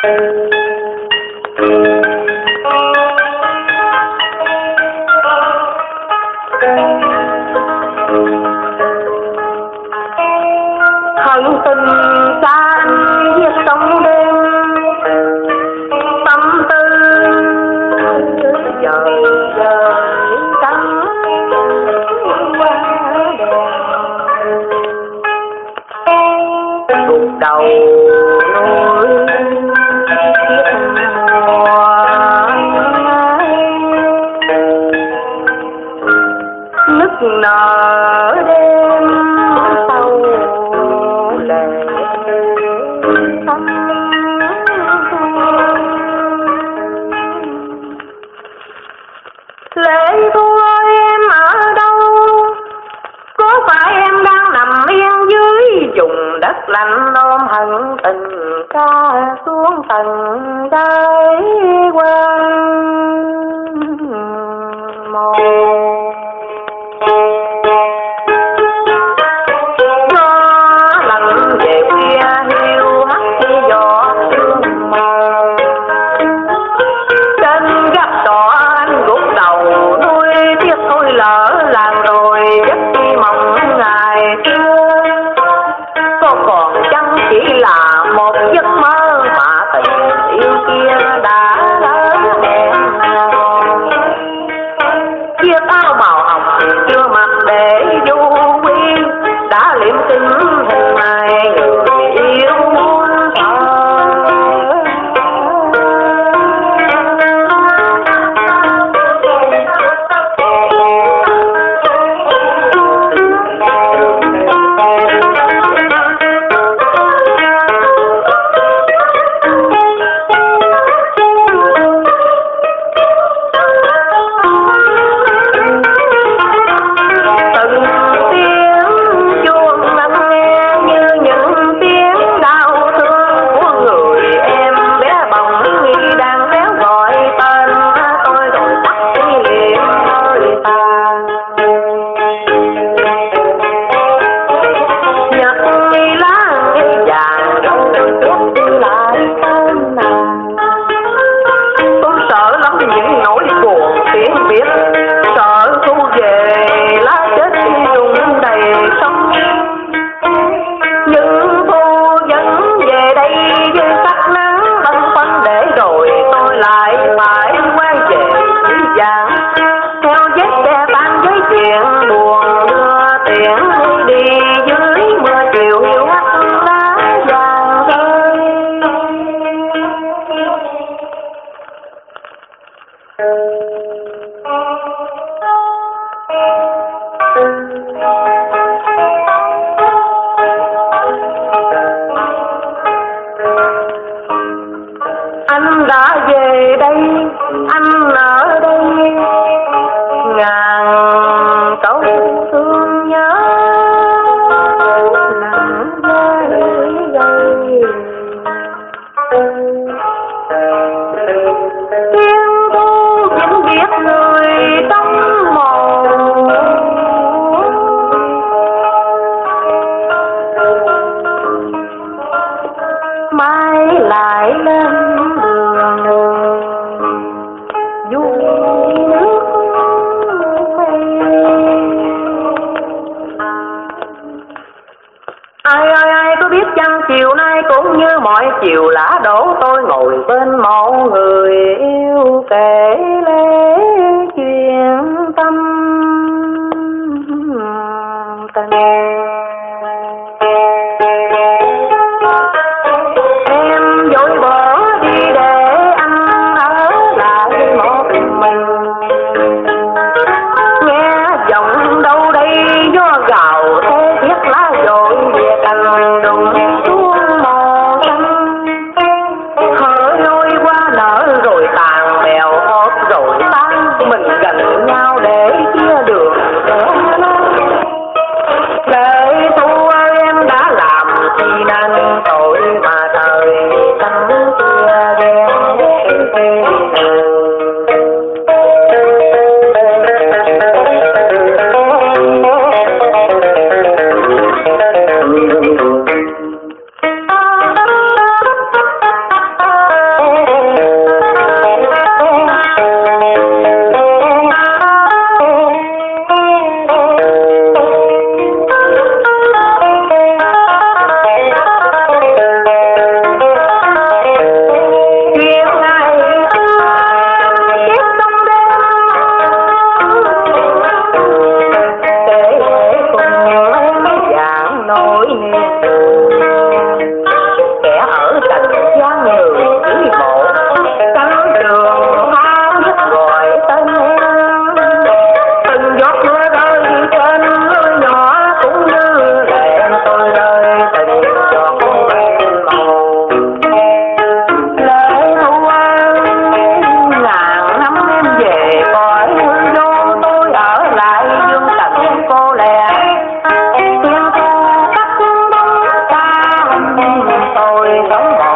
hận tình xa anh viết trong đêm, tâm tư giờ trắng qua đèn gục đầu nuôi nức nở đêm sâu lệ Lệ Thu ơi, em ở đâu? Có phải em đang nằm yên dưới vùng đất lạnh ôm hận tình ca xuống tầng đáy quan mồ? Anh đã về đây, anh ở đây, ngàn câu thương nhớ nặng dây dây. Tiếng thu vẫn biết người trong mồ, mai lại lên chiều nay cũng như mọi chiều lã đổ, tôi ngồi bên mộ người yêu kể lễ chuyện tâm tình. Em vội bỏ đi để anh ở lại một mình, nghe giọng đâu đây gió gào thế thiết lá dội về cành đùng rồi tàn bèo hốt rồi tan, mình gần nhau kẻ ở trần gian người dưới bộ cánh trường tha thiết gọi tên em. Từng giọt mưa rơi trên lối nhỏ cũng như lệ tôi rơi tình cho con em màu. Lệ thu an ngàn năm em về cõi hư vô, tôi ở lại dương trần cô lẻ. Thiên thu cắt bóng xa tôi sống